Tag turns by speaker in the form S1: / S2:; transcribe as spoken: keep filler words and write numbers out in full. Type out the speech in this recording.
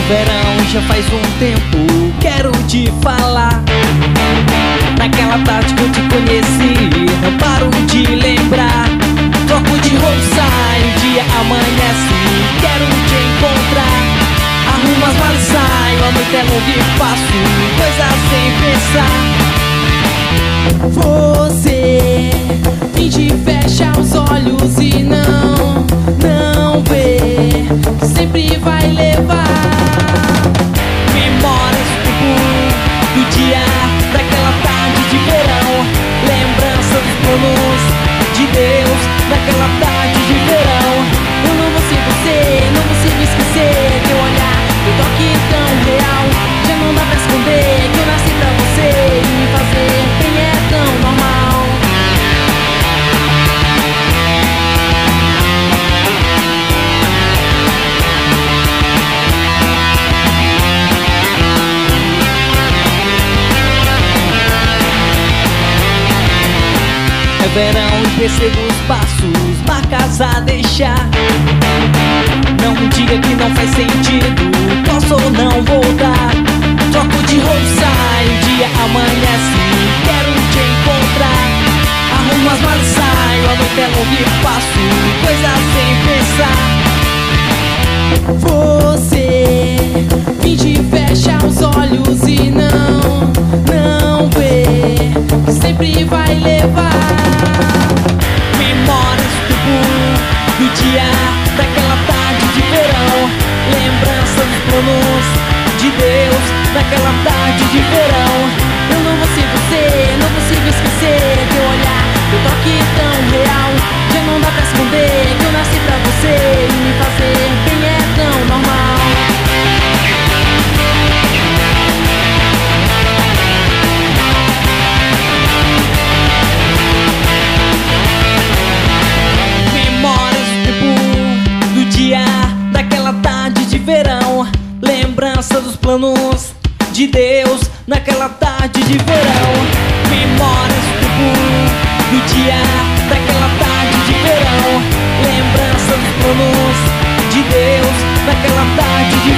S1: verão, já faz um tempo, quero te falar. Naquela tarde que eu te conheci, não paro de lembrar. Troco de roupa, saio, o dia amanhece, quero te encontrar. Arrumo as malas, saio, a noite é longa e passo coisas sem pensar. Você finge fecha os olhos e não, não vê que sempre vai levar memórias do, do dia, daquela tarde de verão. Lembranças dos planos de Deus, daquela tarde de verão. Eu não vou ser você, não consigo esquecer teu olhar, teu toque tão real. Já não dá pra esconder que eu nasci pra você e me fazer bem é tão normal. É verão e percebo os passos, marcas a deixar. Não me diga que não faz sentido, posso ou não voltar. Troco de roupa, saio, o dia amanhece, quero te encontrar. Arrumo as malas, saio, a noite é longa e passo coisas sem pensar. Você finge fecha os olhos e não, não vê que sempre vai levar memórias do, do dia, daquela tarde de verão. Lembranças dos planos de Deus, daquela tarde de verão. Eu não vou ser você, não consigo esquecer teu olhar, teu toque tão real. Já não dá pra esconder que eu nasci pra você e me fazer bem é tão normal. Daquela tarde de verão, lembrança dos planos de Deus, naquela tarde de verão. Memórias do, do dia, daquela tarde de verão. Lembrança dos planos de Deus, naquela tarde de